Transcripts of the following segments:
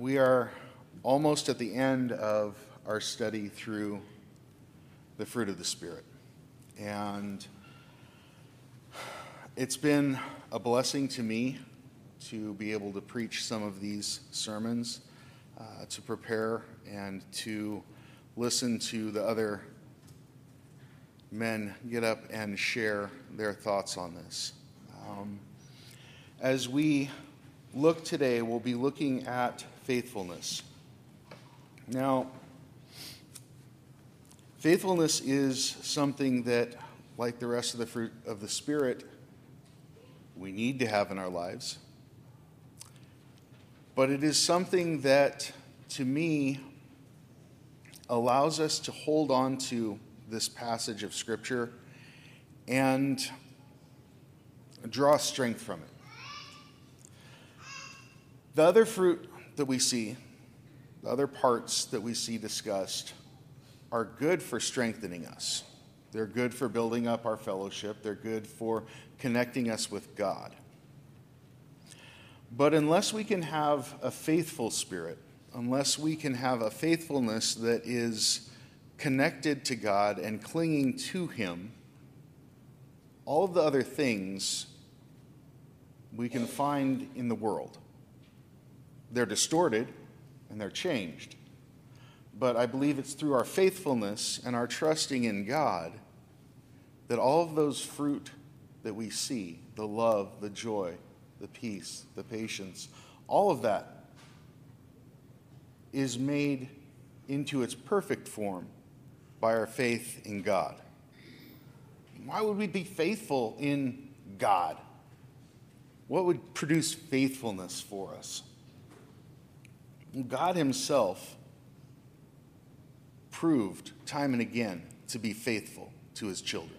We are almost at the end of our study through the fruit of the Spirit. And it's been a blessing to me to be able to preach some of these sermons, to prepare and to listen to the other men get up and share their thoughts on this. As we look today, we'll be looking at faithfulness. Now, faithfulness is something that, like the rest of the fruit of the Spirit, we need to have in our lives. But it is something that, to me, allows us to hold on to this passage of Scripture and draw strength from it. The other fruit that we see, the other parts that we see discussed, are good for strengthening us. They're good for building up our fellowship. They're good for connecting us with God. But unless we can have a faithful spirit, unless we can have a faithfulness that is connected to God and clinging to Him, all of the other things we can find in the world. They're distorted and they're changed. But I believe it's through our faithfulness and our trusting in God that all of those fruit that we see, the love, the joy, the peace, the patience, all of that is made into its perfect form by our faith in God. Why would we be faithful in God? What would produce faithfulness for us? God Himself proved time and again to be faithful to His children.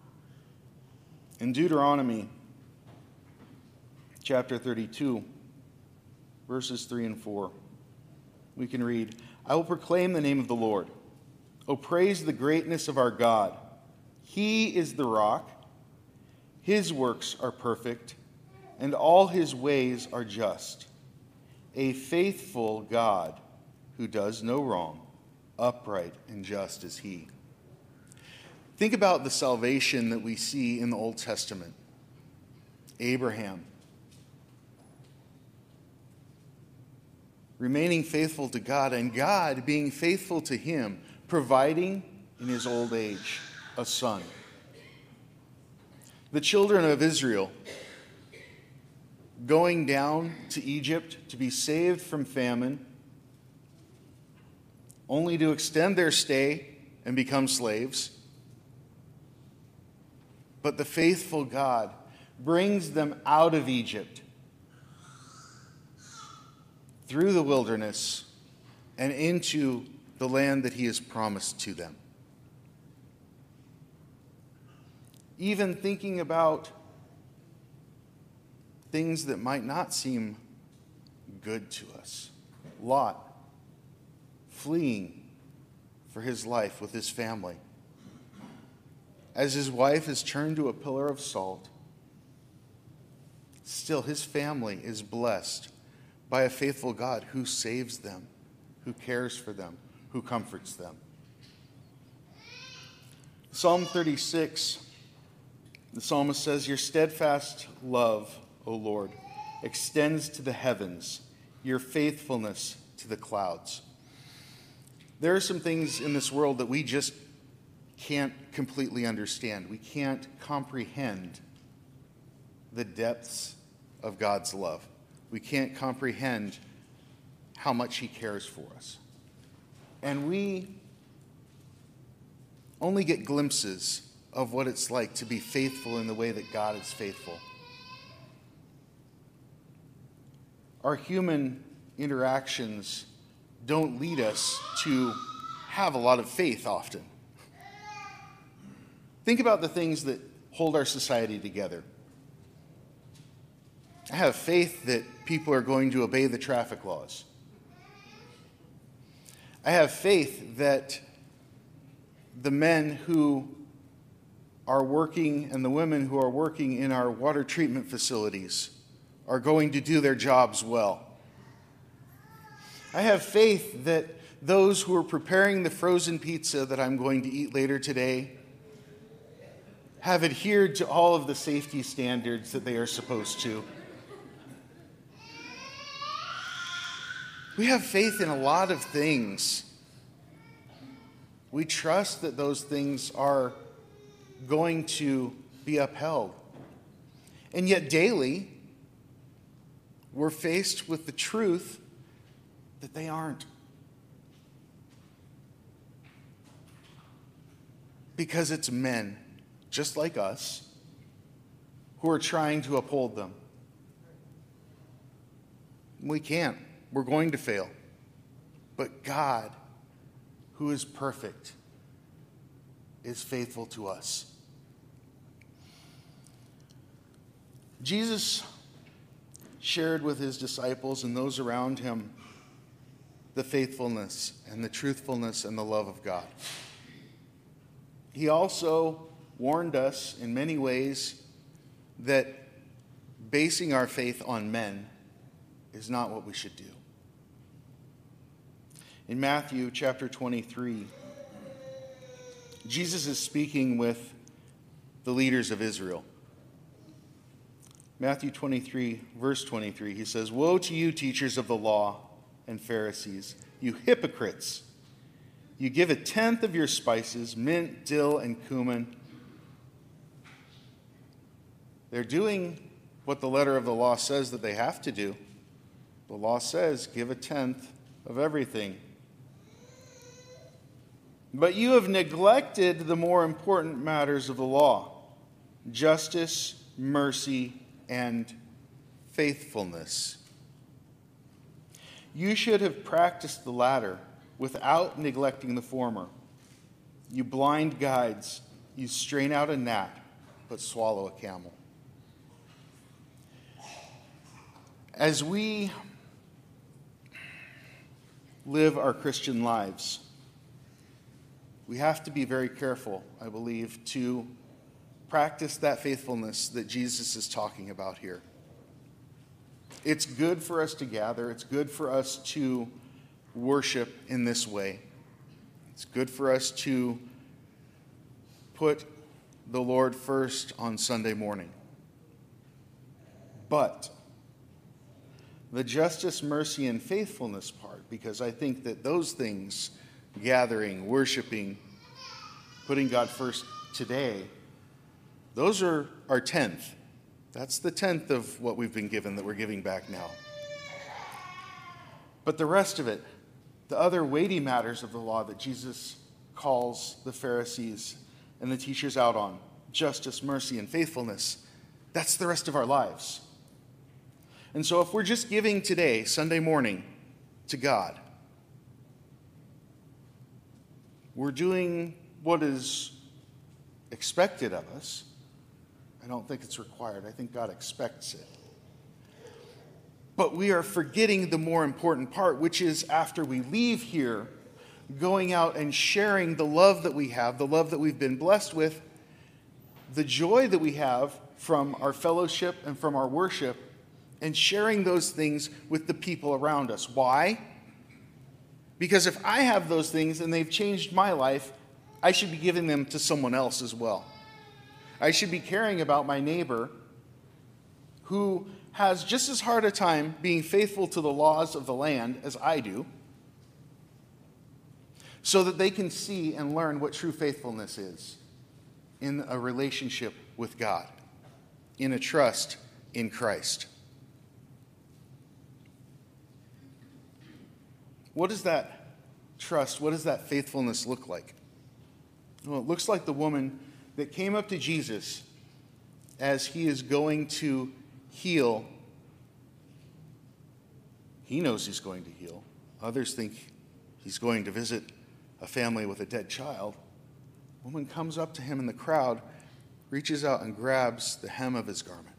In Deuteronomy chapter 32, verses 3 and 4, we can read, "I will proclaim the name of the Lord. O praise the greatness of our God. He is the rock. His works are perfect, and all His ways are just. A faithful God who does no wrong, upright and just is He." Think about the salvation that we see in the Old Testament. Abraham remaining faithful to God, and God being faithful to him, providing in his old age a son. The children of Israel going down to Egypt to be saved from famine, only to extend their stay and become slaves. But the faithful God brings them out of Egypt through the wilderness and into the land that He has promised to them. Even thinking about things that might not seem good to us. Lot fleeing for his life with his family, as his wife is turned to a pillar of salt. Still, his family is blessed by a faithful God who saves them, who cares for them, who comforts them. Psalm 36, the psalmist says, "Your steadfast love, O Lord, extends to the heavens, your faithfulness to the clouds." There are some things in this world that we just can't completely understand. We can't comprehend the depths of God's love. We can't comprehend how much He cares for us. And we only get glimpses of what it's like to be faithful in the way that God is faithful. Our human interactions don't lead us to have a lot of faith often. Think about the things that hold our society together. I have faith that people are going to obey the traffic laws. I have faith that the men who are working and the women who are working in our water treatment facilities are going to do their jobs well. I have faith that those who are preparing the frozen pizza that I'm going to eat later today have adhered to all of the safety standards that they are supposed to. We have faith in a lot of things. We trust that those things are going to be upheld. And yet daily, we're faced with the truth that they aren't. Because it's men, just like us, who are trying to uphold them. We can't. We're going to fail. But God, who is perfect, is faithful to us. Jesus shared with his disciples and those around him the faithfulness and the truthfulness and the love of God. He also warned us in many ways that basing our faith on men is not what we should do. In Matthew chapter 23, Jesus is speaking with the leaders of Israel. Matthew 23, verse 23, he says, "Woe to you, teachers of the law and Pharisees, you hypocrites! You give a tenth of your spices, mint, dill, and cumin." They're doing what the letter of the law says that they have to do. The law says, give a tenth of everything. But you have neglected the more important matters of the law: justice, mercy, and faithfulness. You should have practiced the latter without neglecting the former. You blind guides, you strain out a gnat, but swallow a camel. As we live our Christian lives, we have to be very careful, I believe, to practice that faithfulness that Jesus is talking about here. It's good for us to gather. It's good for us to worship in this way. It's good for us to put the Lord first on Sunday morning. But the justice, mercy, and faithfulness part, because I think that those things, gathering, worshiping, putting God first today, those are our tenth. That's the tenth of what we've been given that we're giving back now. But the rest of it, the other weighty matters of the law that Jesus calls the Pharisees and the teachers out on, justice, mercy, and faithfulness, that's the rest of our lives. And so if we're just giving today, Sunday morning, to God, we're doing what is expected of us. I don't think it's required. I think God expects it. But we are forgetting the more important part, which is after we leave here, going out and sharing the love that we have, the love that we've been blessed with, the joy that we have from our fellowship and from our worship, and sharing those things with the people around us. Why? Because if I have those things and they've changed my life, I should be giving them to someone else as well. I should be caring about my neighbor who has just as hard a time being faithful to the laws of the land as I do, so that they can see and learn what true faithfulness is in a relationship with God, in a trust in Christ. What does that trust, what does that faithfulness look like? Well, it looks like the woman that came up to Jesus as he is going to heal. He knows he's going to heal. Others think he's going to visit a family with a dead child. A woman comes up to him in the crowd, reaches out and grabs the hem of his garment.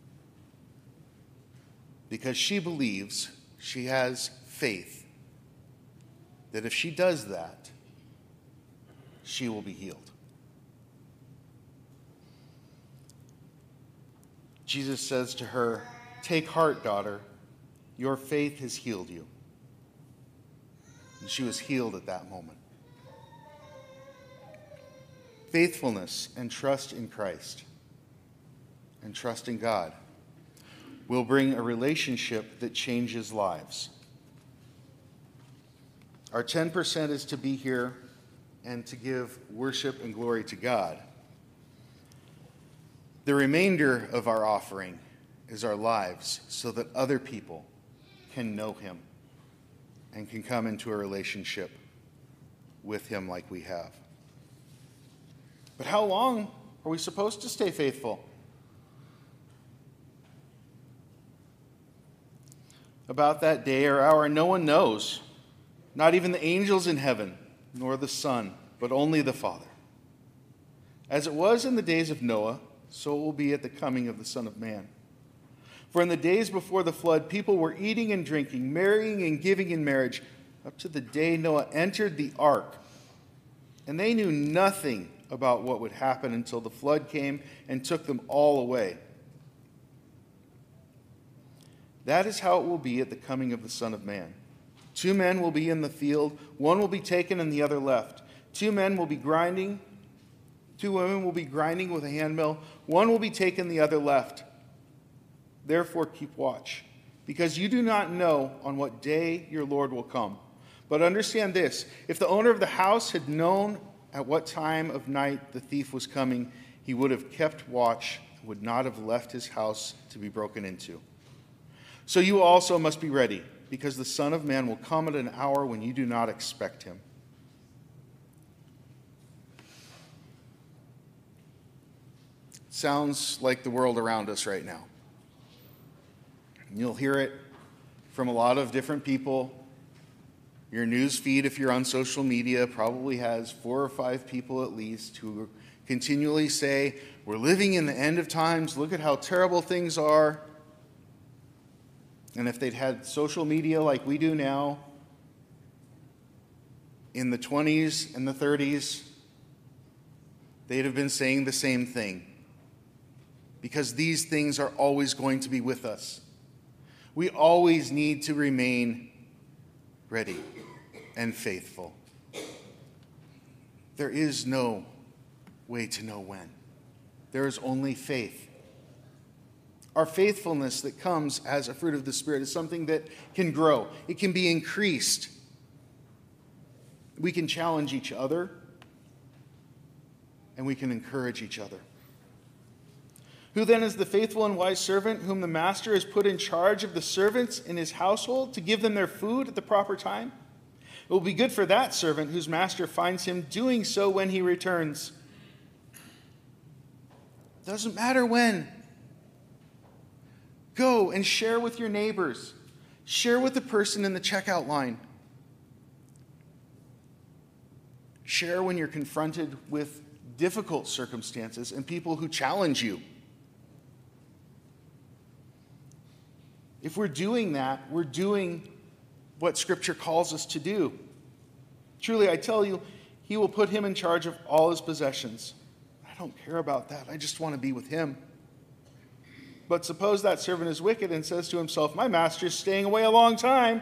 Because she believes, she has faith, that if she does that, she will be healed. Jesus says to her, "Take heart, daughter, your faith has healed you." And she was healed at that moment. Faithfulness and trust in Christ and trust in God will bring a relationship that changes lives. Our 10% is to be here and to give worship and glory to God. The remainder of our offering is our lives so that other people can know him and can come into a relationship with him like we have. But how long are we supposed to stay faithful? About that day or hour, no one knows, not even the angels in heaven, nor the Son, but only the Father. As it was in the days of Noah, so it will be at the coming of the Son of Man. For in the days before the flood, people were eating and drinking, marrying and giving in marriage, up to the day Noah entered the ark. And they knew nothing about what would happen until the flood came and took them all away. That is how it will be at the coming of the Son of Man. 2 men will be in the field, one will be taken and the other left. 2 men will be grinding, 2 women will be grinding with a handmill, one will be taken, the other left. Therefore keep watch, because you do not know on what day your Lord will come. But understand this, if the owner of the house had known at what time of night the thief was coming, he would have kept watch and would not have left his house to be broken into. So you also must be ready, because the Son of Man will come at an hour when you do not expect him. Sounds like the world around us right now. You'll hear it from a lot of different people. Your news feed, if you're on social media, probably has 4 or 5 people at least who continually say, we're living in the end of times, look at how terrible things are. And if they'd had social media like we do now, in the 20s and the 30s, they'd have been saying the same thing. Because these things are always going to be with us. We always need to remain ready and faithful. There is no way to know when. There is only faith. Our faithfulness that comes as a fruit of the Spirit is something that can grow. It can be increased. We can challenge each other, and we can encourage each other. Who then is the faithful and wise servant whom the master has put in charge of the servants in his household to give them their food at the proper time? It will be good for that servant whose master finds him doing so when he returns. Doesn't matter when. Go and share with your neighbors. Share with the person in the checkout line. Share when you're confronted with difficult circumstances and people who challenge you. If we're doing that, we're doing what Scripture calls us to do. Truly, I tell you, he will put him in charge of all his possessions. I don't care about that. I just want to be with him. But suppose that servant is wicked and says to himself, my master is staying away a long time.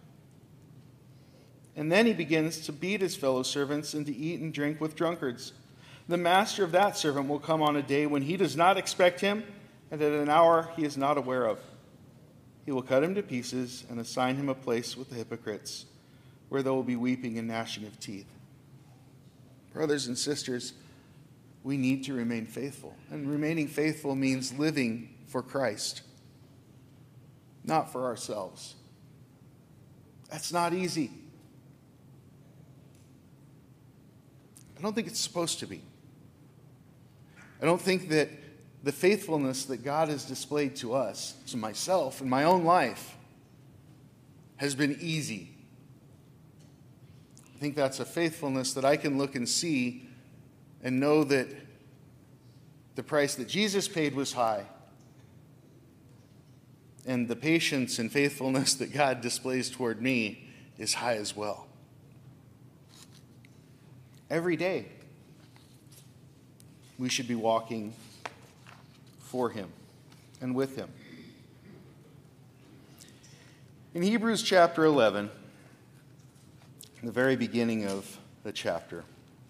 And then he begins to beat his fellow servants and to eat and drink with drunkards. The master of that servant will come on a day when he does not expect him, and at an hour he is not aware of. He will cut him to pieces and assign him a place with the hypocrites, where there will be weeping and gnashing of teeth. Brothers and sisters, we need to remain faithful. And remaining faithful means living for Christ, not for ourselves. That's not easy. I don't think it's supposed to be. I don't think that the faithfulness that God has displayed to us, to myself, in my own life, has been easy. I think that's a faithfulness that I can look and see and know that the price that Jesus paid was high, and the patience and faithfulness that God displays toward me is high as well. Every day, we should be walking for him and with him. In Hebrews chapter 11, the very beginning of the chapter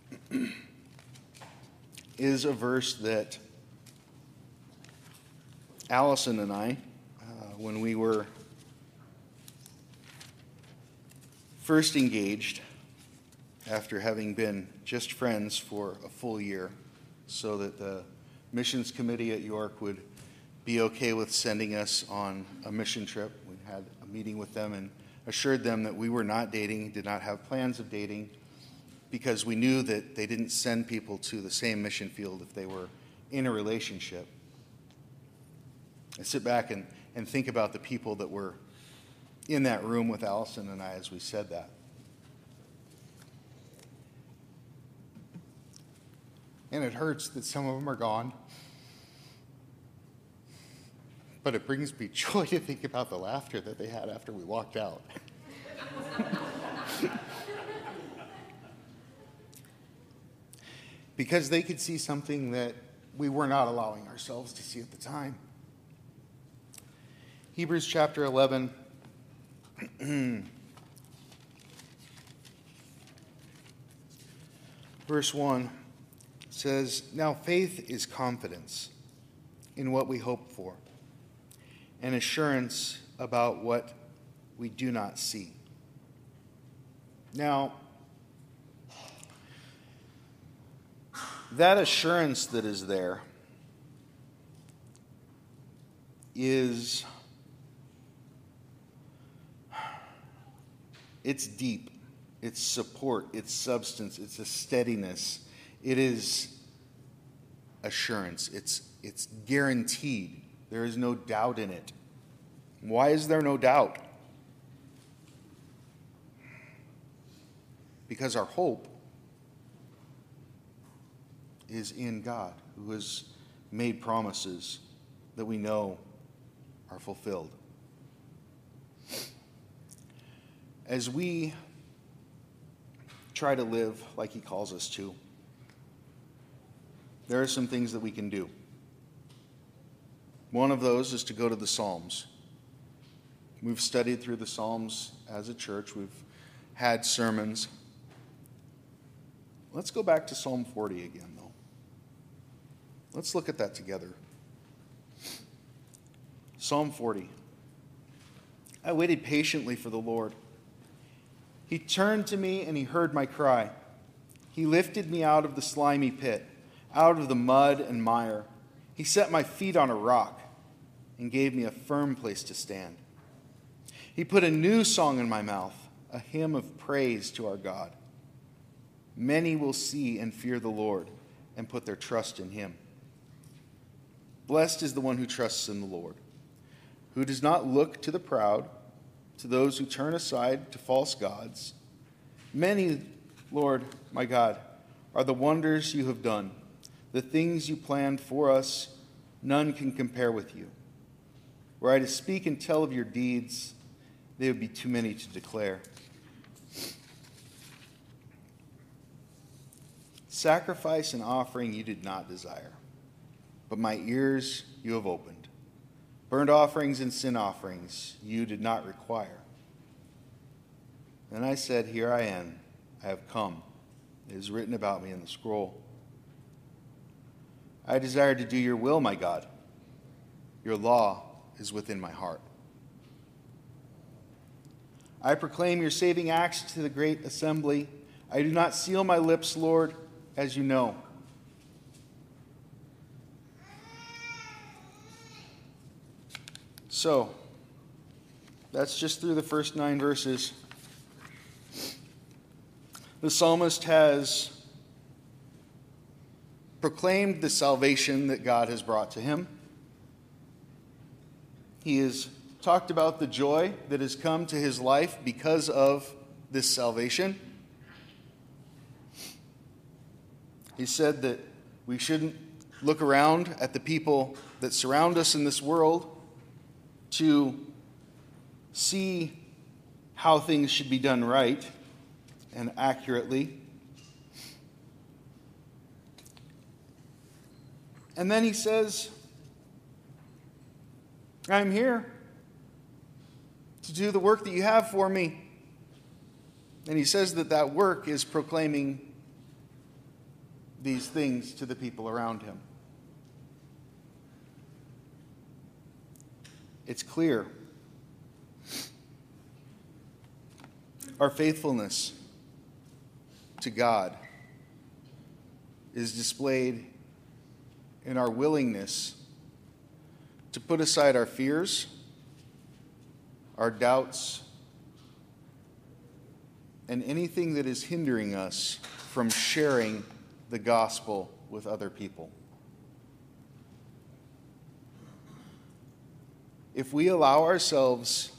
is a verse that Allison and I, when we were first engaged, after having been just friends for a full year, so that the missions committee at York would be okay with sending us on a mission trip. We had a meeting with them and assured them that we were not dating, did not have plans of dating, because we knew that they didn't send people to the same mission field if they were in a relationship. I sit back and think about the people that were in that room with Allison and I as we said that. And it hurts that some of them are gone. But it brings me joy to think about the laughter that they had after we walked out. Because they could see something that we were not allowing ourselves to see at the time. Hebrews chapter 11. Verse 1 says, "Now faith is confidence in what we hope for, and assurance about what we do not see." Now, that assurance that is there is, it's deep, it's support, it's substance, it's a steadiness. It is assurance. It's guaranteed. There is no doubt in it. Why is there no doubt? Because our hope is in God, who has made promises that we know are fulfilled. As we try to live like He calls us to, there are some things that we can do. One of those is to go to the Psalms. We've studied through the Psalms as a church. We've had sermons. Let's go back to Psalm 40 again, though. Let's look at that together. Psalm 40. I waited patiently for the Lord. He turned to me and He heard my cry. He lifted me out of the slimy pit, out of the mud and mire. He set my feet on a rock and gave me a firm place to stand. He put a new song in my mouth, a hymn of praise to our God. Many will see and fear the Lord and put their trust in Him. Blessed is the one who trusts in the Lord, who does not look to the proud, to those who turn aside to false gods. Many, Lord, my God, are the wonders you have done. The things you planned for us, none can compare with you. Were I to speak and tell of your deeds, they would be too many to declare. Sacrifice and offering you did not desire, but my ears you have opened. Burnt offerings and sin offerings you did not require. Then I said, Here I am, I have come. It is written about me in the scroll. I desire to do your will, my God. Your law is within my heart. I proclaim your saving acts to the great assembly. I do not seal my lips, Lord, as you know. So, that's just through the first 9 verses. The psalmist has proclaimed the salvation that God has brought to him. He has talked about the joy that has come to his life because of this salvation. He said that we shouldn't look around at the people that surround us in this world to see how things should be done right and accurately. And then he says, I'm here to do the work that you have for me. And he says that that work is proclaiming these things to the people around him. It's clear. Our faithfulness to God is displayed in our willingness to put aside our fears, our doubts, and anything that is hindering us from sharing the gospel with other people. If we allow ourselves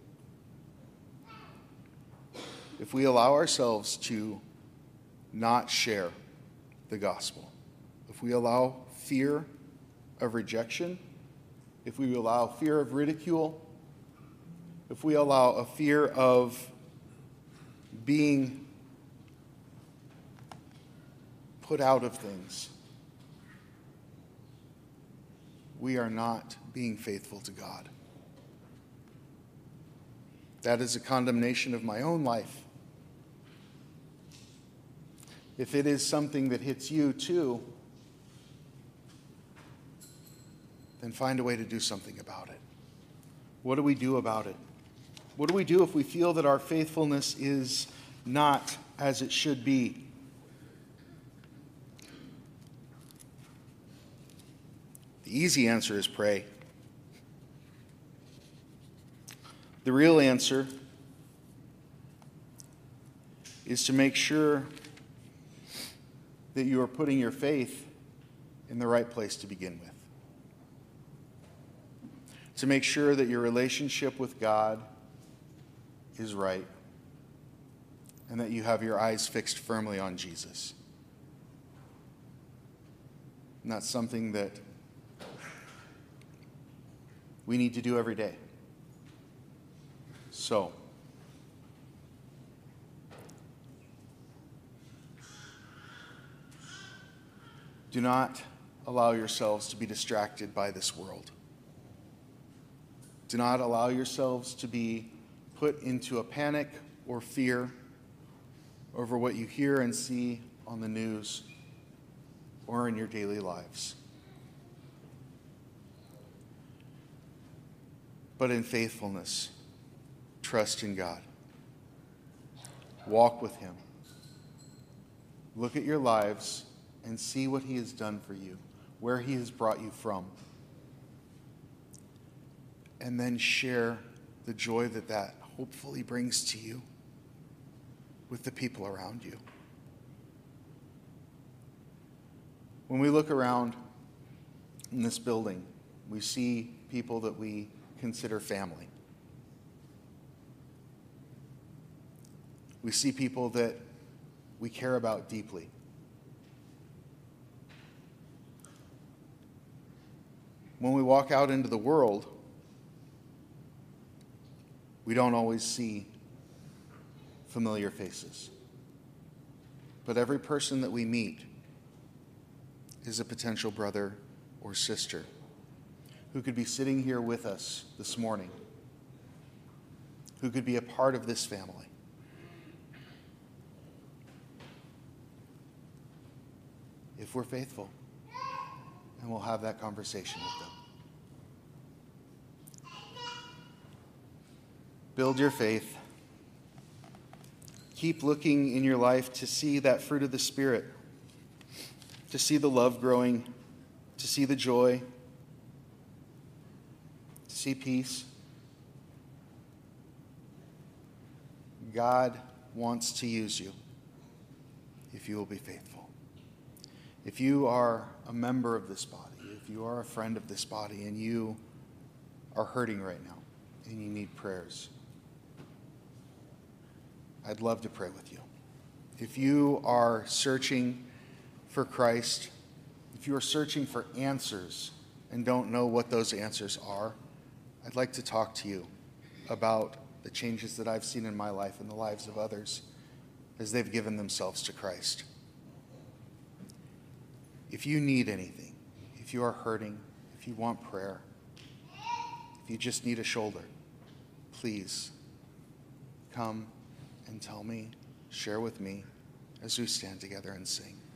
to not share the gospel, if we allow fear of rejection, if we allow fear of ridicule, if we allow a fear of being put out of things, we are not being faithful to God. That is a condemnation of my own life. If it is something that hits you too, then find a way to do something about it. What do we do about it? What do we do if we feel that our faithfulness is not as it should be? The easy answer is pray. The real answer is to make sure that you are putting your faith in the right place to begin with. To make sure that your relationship with God is right and that you have your eyes fixed firmly on Jesus. And that's something that we need to do every day. So, do not allow yourselves to be distracted by this world. Do not allow yourselves to be put into a panic or fear over what you hear and see on the news or in your daily lives. But in faithfulness, trust in God. Walk with Him. Look at your lives and see what He has done for you, where He has brought you from. And then share the joy that that hopefully brings to you with the people around you. When we look around in this building, we see people that we consider family. We see people that we care about deeply. When we walk out into the world, we don't always see familiar faces. But every person that we meet is a potential brother or sister who could be sitting here with us this morning, who could be a part of this family. If we're faithful, and we'll have that conversation with them. Build your faith. Keep looking in your life to see that fruit of the Spirit, to see the love growing, to see the joy, to see peace. God wants to use you if you will be faithful. If you are a member of this body, if you are a friend of this body and you are hurting right now and you need prayers, I'd love to pray with you. If you are searching for Christ, if you are searching for answers and don't know what those answers are, I'd like to talk to you about the changes that I've seen in my life and the lives of others as they've given themselves to Christ. If you need anything, if you are hurting, if you want prayer, if you just need a shoulder, please come and tell me, share with me as we stand together and sing.